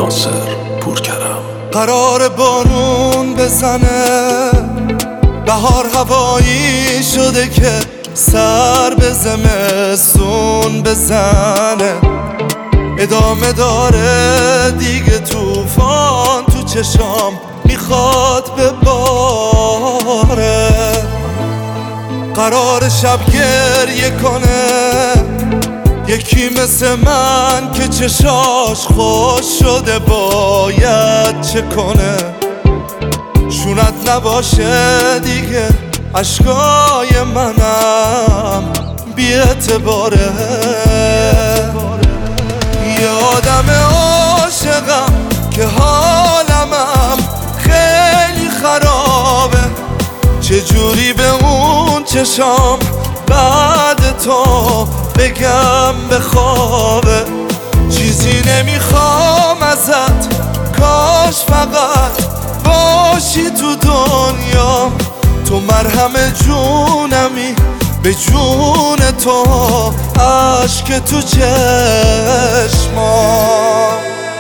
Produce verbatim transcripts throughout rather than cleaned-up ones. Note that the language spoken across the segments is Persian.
ناصر پورکرم. قرار بارون بزنه، بهار هوایی شده که سر به زمستون بزنه. ادامه داره دیگه طوفان تو چشام میخواد بباره. قرار شب گریه کنه، یکی مثل من که چشاش خوش شده باید چه کنه. شونت نباشه دیگه عشقای منم بی اعتباره. یه آدم عاشقم که حالمم خیلی خرابه. چجوری به اون چشام بعد تو بگم بخوابه. چیزی نمیخوام ازت، کاش فقط باشی تو دنیا. تو مرهم جونمی، به جون تو عشق تو چشمام.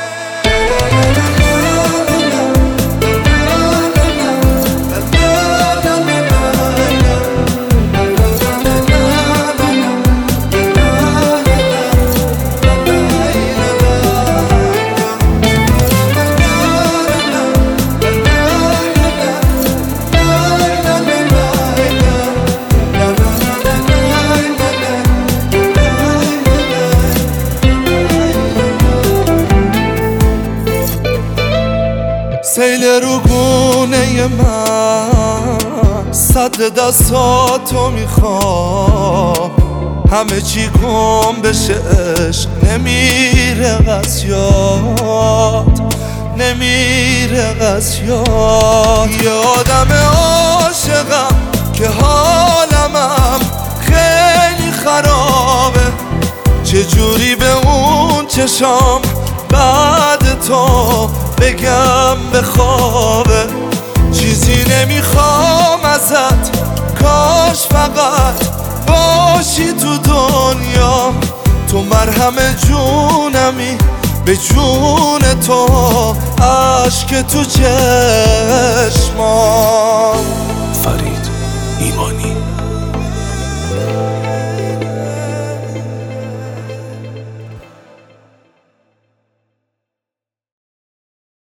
سیل رو گونه من، صد دستاتو میخوام. همه چی گم بشه، عشق نمیره از یاد، نمیره از یاد. یه آدم عاشقم که حالمم خیلی خرابه. چجوری به اون چشام بعد تو بگم بخوابه. چیزی نمیخوام ازت، کاش فقط باشی تو دنیا. تو مرهم جونمی، به جون تو عشق تو چشمام. فرید ایمانی.